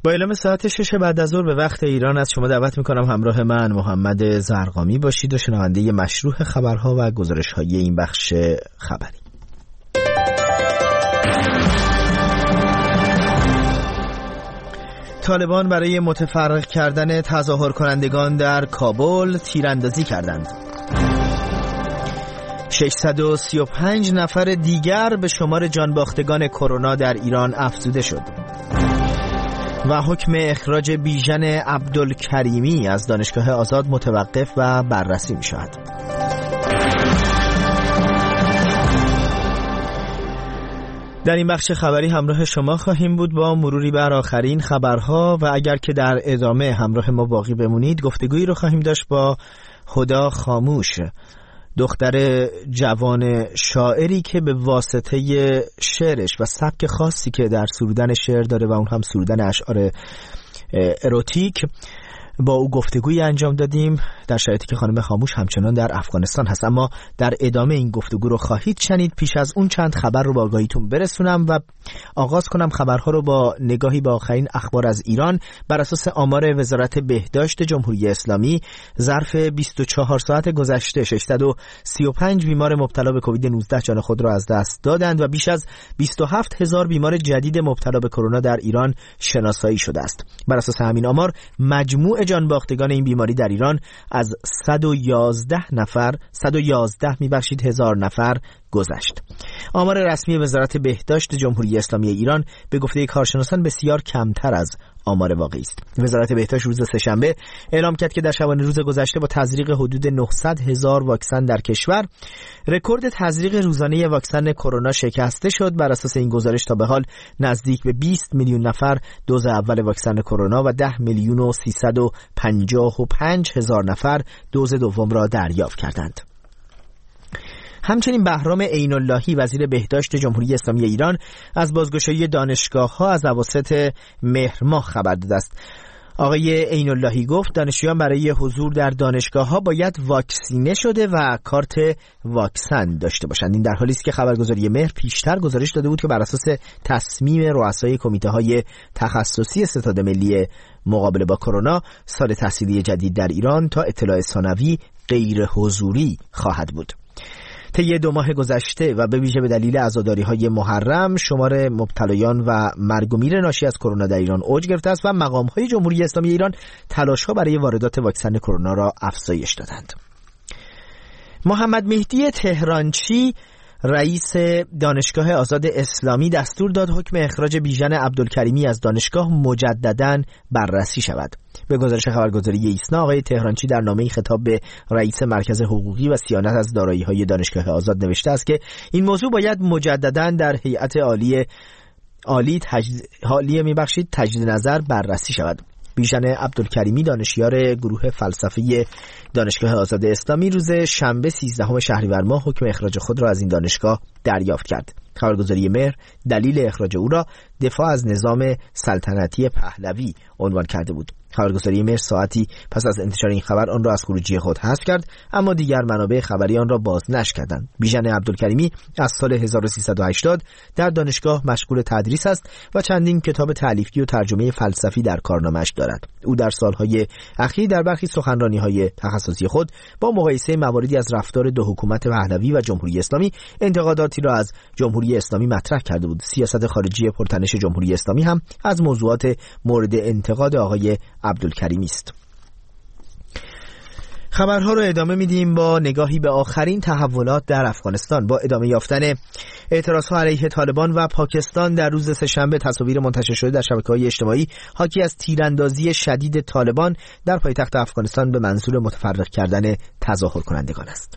با اعلام ساعت 6 بعد از ظهر به وقت ایران از شما دعوت میکنم همراه من محمد زرقامی باشید و شنونده مشروح خبرها و گزارش‌های این بخش خبری. طالبان برای متفرق کردن تظاهر کنندگان در کابل تیراندازی کردند. 635 نفر دیگر به شمار جانباختگان کرونا در ایران افزوده شد. و حکم اخراج بیژن عبدالکریمی از دانشگاه آزاد متوقف و بررسی می شود. در این بخش خبری همراه شما خواهیم بود با مروری بر آخرین خبرها و اگر که در ادامه همراه ما باقی بمونید گفتگویی رو خواهیم داشت با هدا خاموش، دختر جوان شاعری که به واسطه شعرش و سبک خاصی که در سرودن شعر داره و اون هم سرودن اشعار اروتیک با او گفتگویی انجام دادیم در شرایطی که خانم خاموش همچنان در افغانستان هست. اما در ادامه این گفتگو رو خواهید شنید. پیش از اون چند خبر رو با آگاهیتون برسونم و آغاز کنم خبرها رو با نگاهی به آخرین اخبار از ایران. بر اساس آمار وزارت بهداشت جمهوری اسلامی ظرف 24 ساعت گذشته 635 بیمار مبتلا به کووید 19 جان خود را از دست دادند و بیش از 27000 بیمار جدید مبتلا به کرونا در ایران شناسایی شده است. بر اساس همین آمار مجموع جانباختگان این بیماری در ایران از 111 هزار نفر گذشت. آمار رسمی وزارت بهداشت جمهوری اسلامی ایران به گفته کارشناسان بسیار کمتر از آمار واقعی است. وزارت بهداشت روز سه‌شنبه اعلام کرد که در شبانه روز گذشته با تزریق حدود 900,000 واکسن در کشور رکورد تزریق روزانه واکسن کرونا شکسته شد. بر اساس این گزارش تا به حال نزدیک به 20 میلیون نفر دوز اول واکسن کرونا و 10,355,000 نفر دوز دوم را دریافت کردند. همچنین بهرام عین‌اللهی وزیر بهداشت جمهوری اسلامی ایران از بازگشایی دانشگاه‌ها از اواسط مهر ماه خبر داده است. آقای عین‌اللهی گفت دانشجویان برای حضور در دانشگاه‌ها باید واکسینه شده و کارت واکسن داشته باشند. این در حالی است که خبرگزاری مهر پیشتر گزارش داده بود که بر اساس تصمیم رؤسای کمیته‌های تخصصی ستاد ملی مقابله با کرونا سال تحصیلی جدید در ایران تا اطلاع ثانوی غیر حضوری خواهد بود. طی 2 ماه گذشته و به ویژه به دلیل عزاداری‌های محرم شمار مبتلایان و مرگ و میر ناشی از کرونا در ایران اوج گرفته است و مقام‌های جمهوری اسلامی ایران تلاش‌ها برای واردات واکسن کرونا را افزایش دادند. محمد مهدی تهرانچی رئیس دانشگاه آزاد اسلامی دستور داد حکم اخراج بیژن عبدالکریمی از دانشگاه مجدداً بررسی شود. به گزارش خبرگزاری ایسنا آقای تهرانچی در نامه‌ای خطاب به رئیس مرکز حقوقی و صیانت از دارایی‌های دانشگاه آزاد نوشته است که این موضوع باید مجدداً در هیئت عالی تجدید نظر بررسی شود. بیژن عبدالکریمی دانشیار گروه فلسفی دانشگاه آزاد اسلامی روز شنبه 13 شهریور ماه حکم اخراج خود را از این دانشگاه دریافت کرد. خبرگزاری مهر دلیل اخراج او را دفاع از نظام سلطنتی پهلوی عنوان کرده بود. خبرگزاری مهر ساعتی پس از انتشار این خبر آن را از خروجی خود حذف کرد، اما دیگر منابع خبری آن را باز نشر کردند. بیژن عبدالکریمی از سال 1380 در دانشگاه مشغول تدریس است و چندین کتاب تالیفی و ترجمه فلسفی در کارنامه‌اش دارد. او در سالهای اخیر در برخی سخنرانی‌های تخصصی خود با مقایسه مواردی از رفتار دو حکومت پهلوی و جمهوری اسلامی انتقاداتی را از جمهوری اسلامی مطرح کرده بود. سیاست خارجی پرتنش جمهوری اسلامی هم از موضوعات مورد انتقاد آقای عبدالکریمی است. خبرها رو ادامه میدیم با نگاهی به آخرین تحولات در افغانستان. با ادامه یافتن اعتراضها علیه طالبان و پاکستان در روز سه‌شنبه تصاویر منتشر شده در شبکه‌های اجتماعی حاکی از تیراندازی شدید طالبان در پایتخت افغانستان به منظور متفرق کردن تظاهر کنندگان است.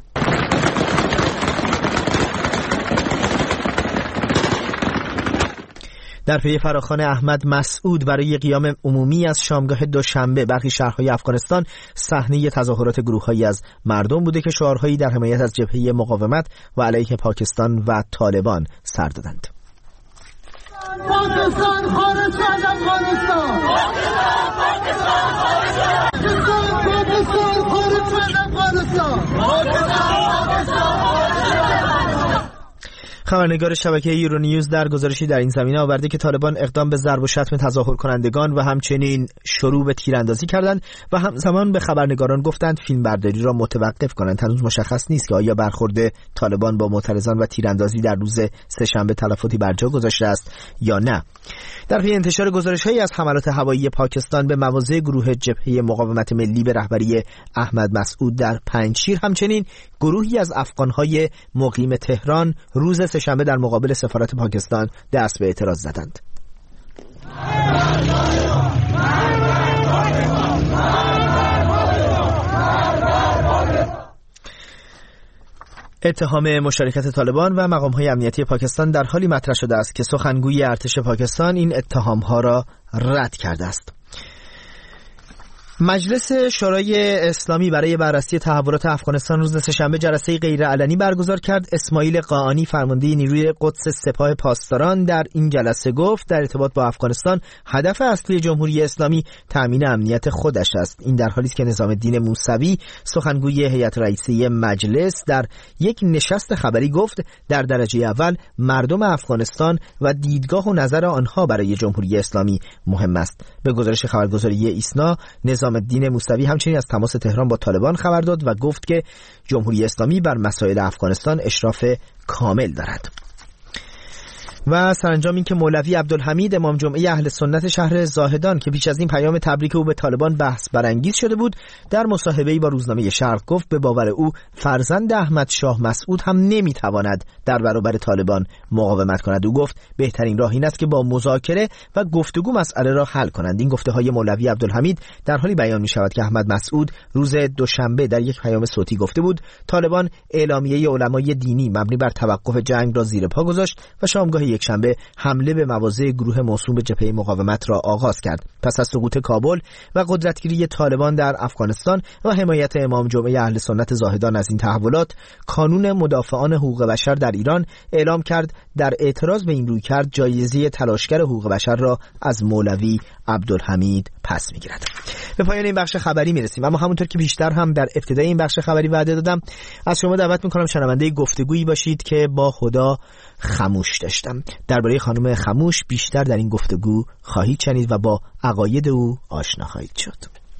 در پی فراخوان احمد مسعود برای قیام عمومی از شامگاه دوشنبه برخی شهرهای افغانستان صحنه تظاهرات گروه‌هایی از مردم بوده که شعارهایی در حمایت از جبهه مقاومت و علیه پاکستان و طالبان سر دادند. پاکستان خارج از افغانستان، پاکستان خارج از افغانستان. خبرنگار شبکه یورونیوز در گزارشی در این زمینه آورده که طالبان اقدام به ضرب و شتم تظاهر کنندگان و همچنین شروع به تیراندازی کردند و همزمان به خبرنگاران گفتند فیلمبرداری را متوقف کنند. هنوز مشخص نیست که آیا برخورد طالبان با معترضان و تیراندازی در روز سه‌شنبه تلفاتی بر جا گذاشته است یا نه. در پی انتشار گزارش‌هایی از حملات هوایی پاکستان به مواضع گروه جبهه مقاومت ملی به رهبری احمد مسعود در پنجشیر، همچنین گروهی از افغان‌های مقیم تهران روز سه‌شنبه در مقابل سفارت پاکستان دست به اعتراض زدند. اتهام مشارکت طالبان و مقام‌های امنیتی پاکستان در حالی مطرح شده است که سخنگوی ارتش پاکستان این اتهام‌ها را رد کرده است. مجلس شورای اسلامی برای بررسی تحولات افغانستان روز سه‌شنبه جلسه غیرعلنی برگزار کرد. اسماعیل قاآنی فرمانده نیروی قدس سپاه پاسداران در این جلسه گفت در ارتباط با افغانستان هدف اصلی جمهوری اسلامی تأمین امنیت خودش است. این در حالی است که نظام الدین موسوی سخنگوی هیئت رئیسه مجلس در یک نشست خبری گفت در درجه اول مردم افغانستان و دیدگاه و نظر آنها برای جمهوری اسلامی مهم است. به گزارش خبرگزاری ایسنا، نظام الدین موسوی همچنین از تماس تهران با طالبان خبر داد و گفت که جمهوری اسلامی بر مسائل افغانستان اشراف کامل دارد. و سرانجام این که مولوی عبدالحمید امام جمعه اهل سنت شهر زاهدان که پیش از این پیام تبریک او به طالبان بحث برانگیز شده بود، در مصاحبه‌ای با روزنامه شرق گفت به باور او فرزند احمد شاه مسعود هم نمیتواند در برابر طالبان مقاومت کند. او گفت بهترین راه این است که با مذاکره و گفتگو مسئله را حل کنند. این گفته‌های مولوی عبدالحمید در حالی بیان می‌شود که احمد مسعود روز دوشنبه در یک پیام صوتی گفته بود طالبان اعلامیه علمای دینی مبنی بر توقف جنگ را زیر پا گذاشت و شامگاه یکشنبه حمله به مواضع گروه موسوم به جبهه مقاومت را آغاز کرد. پس از سقوط کابل و قدرتگیری طالبان در افغانستان و حمایت امام جمعه اهل سنت زاهدان از این تحولات، کانون مدافعان حقوق بشر در ایران اعلام کرد در اعتراض به این رویکرد جایزه تلاشگر حقوق بشر را از مولوی عبدالحمید پس می‌گیرد. به پایان این بخش خبری میرسیم، اما همونطور که بیشتر هم در ابتدای این بخش خبری وعده دادم، از شما دعوت می‌کنم شنونده گفتگویی باشید که با هدی خموش داشتم. درباره خانم خموش بیشتر در این گفتگو خواهید شنید و با عقاید او آشنا خواهید شد.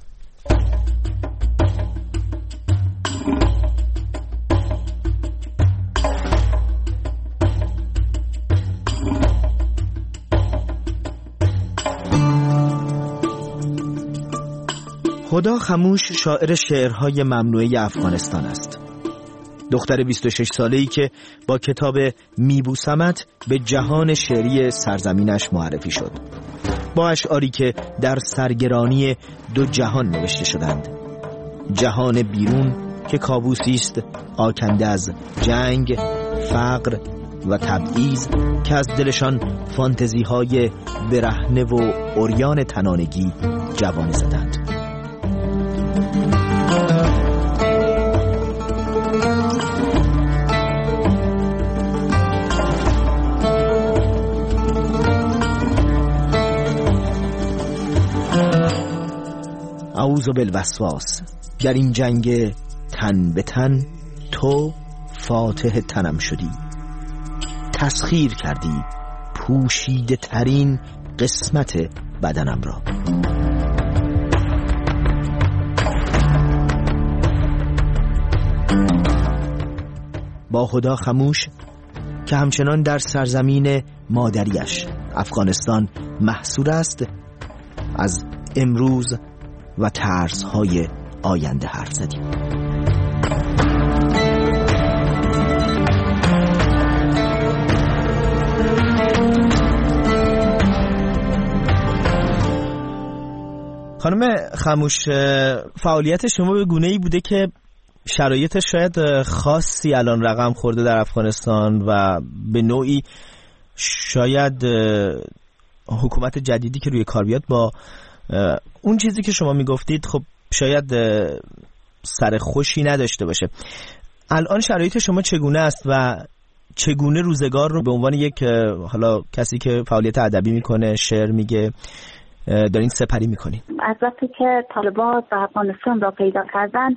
هدی خموش شاعر شعرهای ممنوعه افغانستان است. دختر 26 ساله‌ای که با کتاب میبوسمت به جهان شعری سرزمینش معرفی شد، با اشعاری که در سرگرانی دو جهان نوشته شدند. جهان بیرون که کابوسی است آکنده از جنگ، فقر و تبعیض که از دلشان فانتزی‌های برهنه و عریان تنانگی جوانه زدند. اعوذ بالوسواس، گر این جنگ تن به تن تو فاتح تنم شدی، تسخیر کردی پوشیده ترین قسمت بدنم را. با هدی خموش که همچنان در سرزمین مادریش افغانستان محصور است، از امروز و ترس‌های آینده حرف زدیم. خانم خموش، فعالیت شما به گونه‌ای بوده که شرایط شاید خاصی الان رقم خورده در افغانستان و به نوعی شاید حکومت جدیدی که روی کار بیاد با اون چیزی که شما میگفتید خب شاید سر خوشی نداشته باشه. الان شرایط شما چگونه است و چگونه روزگار رو به عنوان یک حالا کسی که فعالیت ادبی میکنه، شعر میگه، دارین سپری میکنید؟ از وقتی که طالبان و افغانستان را پیدا کردن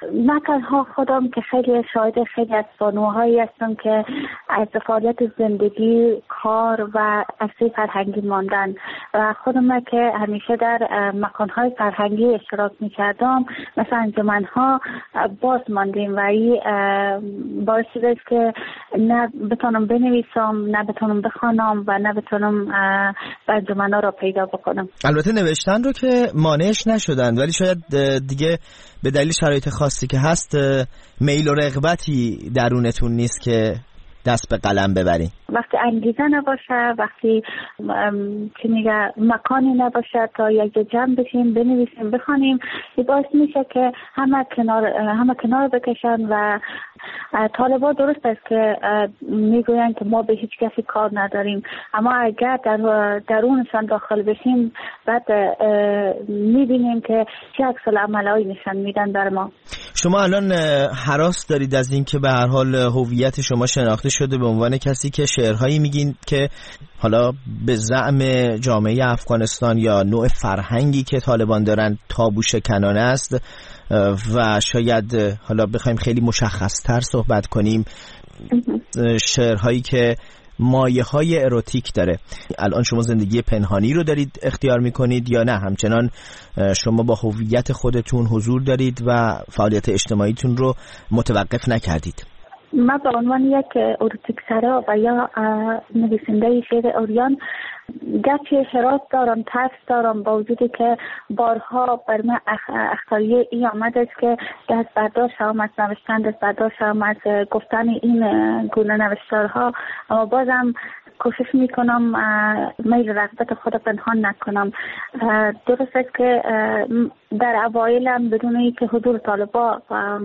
نه تنها خودم که خیلی شاهد خیلی از بانوهایی هستم که از فعالیت زندگی، کار و اصلی فرهنگی ماندن و خودم که همیشه در مکانهای فرهنگی اشتراک میکردم مثل انجمنها باز ماندیم و این باعث شده که نه بتونم بنویسم، نه بتونم بخوانم و نه بتونم انجمنها را پیدا بکنم. البته نوشتن رو که مانعش نشدن، ولی شاید دیگه به دلیل شرایط خاصی که هست میل و رغبتی درونتون نیست که دست به قلم ببرین. وقتی انگیزه نباشه، وقتی که میگه مکانی نباشه تا یک جمع بشیم بنویسیم بخوانیم، این باعث میشه که همه کنار بکشن و طالبان درست است که میگوین که ما به هیچ کسی کار نداریم، اما اگر درونشان داخل بشیم بعد میبینیم که چه عکس العملایی نشان میدن در ما. شما الان هراس دارید از این که به هر حال هویت شما شناخته شده به عنوان کسی که شعرهایی میگین که حالا به زعم جامعه افغانستان یا نوع فرهنگی که طالبان دارن تابو شکنانه است و شاید حالا بخوایم خیلی مشخص‌تر صحبت کنیم شعرهایی که مایه های اروتیک داره. الان شما زندگی پنهانی رو دارید اختیار میکنید یا نه همچنان شما با هویت خودتون حضور دارید و فعالیت اجتماعیتون رو متوقف نکردید؟ من به عنوان یک اروتیک سرا و یا نویسنده شعر اوریان گرچه حراس دارم، ترس دارم، با وجودی که بارها بر من اختیاریه این آمد است که دست برداشتم از نوشتن، دست برداشتم از گفتن این گونه نوشتارها، اما بازم کوشش میکنم میل رغبت خود پنهان نکنم. درست است که در اوایلم بدون اینکه حضور طالبا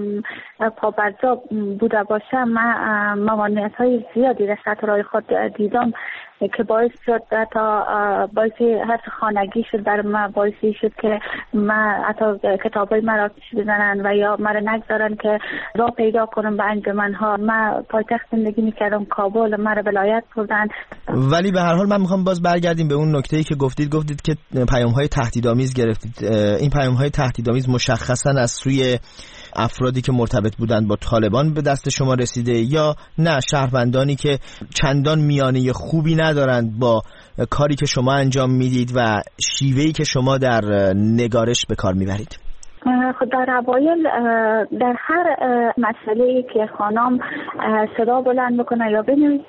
پابرجا بوده باشه من موانعیت های زیادی در سطح راه خود دیدم که باعث شد تا باعث هر خانگی شد در من، باعثی شد که من حتی کتابای مرا آتش بزنن و یا مرا نگذارن که راه پیدا کنم به انجمنها. من پایتخت زندگی میکردم کابل، مرا ولایت بردن. ولی به هر حال من میخوام باز برگردیم به اون نکته‌ای که گفتید که پیام‌های تهدیدآمیز گرفتید. این پیام‌های تهدیدآمیز مشخصاً از سوی افرادی که مرتبط بودند با طالبان به دست شما رسیده یا نه شهروندانی که چندان میانه خوبی ندارند با کاری که شما انجام میدید و شیوهی که شما در نگارش به کار میبرید؟ خود در اوایل در هر مسئله‌ای که خانم صدا بلند بکنه یا بنویسه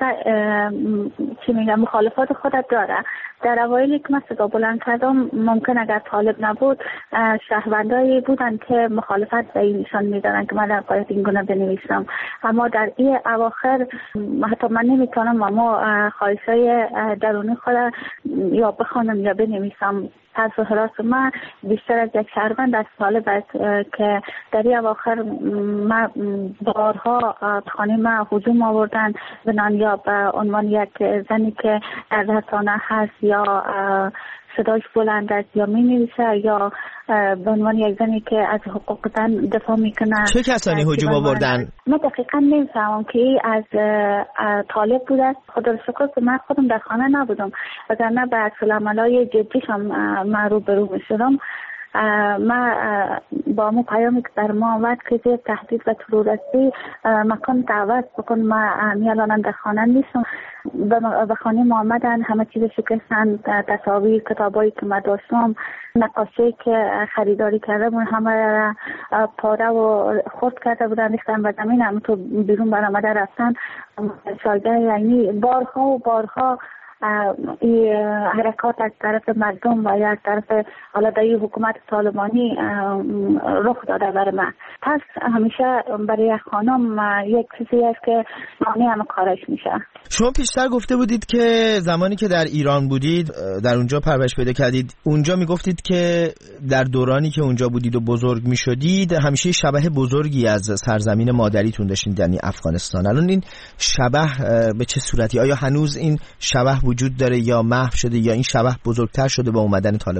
چی میگم مخالفات خودت داره. در اوایلی که من صدا بلند کردم ممکن اگر طالب نبود شهروندایی بودن که مخالفت به این نشان میدادن که من باید این گونه بنویسم، اما در این اواخر حتی من نمیتونم اما خواهشای درونی خود یا بخوانم یا بنویسم. پس و حراس من بیشتر از یک شهروند از طالب است که در این اواخر من بارها خانه من هجوم آوردن بنان یا به عنوان یک زنی که در رسانه هست یا صداش بلند است یا می نویسه یا به عنوان یک زنی که از حقوق زن دفاع میکنه. چه کسانی هجوم آوردن؟ من دقیقا نمیفهمم که از طالب بود است. خدا رو شکر که من خودم در خانه نبودم وگرنه به عکس‌العمل‌های جدیشم من روبرو میشدم. ما با مو پیامی که در ما آمد که زیر تهدید و تروریستی مکان دعوت بکن. ما الان در خانه نیستم، به خانه ما آمدن، همه چیز شکستن، تصاویر کتابایی که ما داشتم، نقاشی که خریداری کرده بودن همه را پاره و خرد کرده بودن، ریختن به زمین، همه تو بیرون برآمده رفتن. شایده یعنی بارها و بارها این حرکات از طرف مردم و یا از طرف علادهی حکومت طالبانی رخ داده برای من. پس همیشه برای خانم یک چیزی است که معنی همه کارش میشه. شما پیشتر گفته بودید که زمانی که در ایران بودید در اونجا پرورش پیدا کردید، اونجا میگفتید که در دورانی که اونجا بودید و بزرگ میشدید همیشه شبح بزرگی از سرزمین مادریتون داشتید، یعنی افغانستان. الان این شبح به چه صورتی؟ آیا هنوز این شبح وجود داره یا محو شده یا این شبح بزرگتر شده با اومدن طالبان؟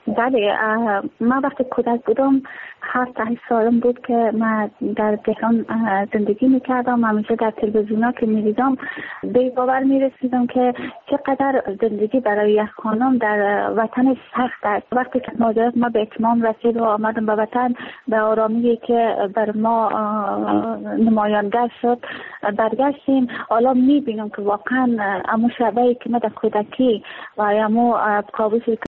بله، من وقتی کودک بودم 7-8 سالم بود که من در تهران زندگی میکردم. همیشه در تلویزیونا که میدیدم به باور میرسیدم که چقدر زندگی برای یک خانم در وطن سخت است. وقتی که ماجرا ما به اتمام رسید و آمدم به وطن، به آرامی که بر ما نمایانگر شد برگشتیم. حالا میبینم که واقعا امو شبایی که ما در کودکی و امو کابوسی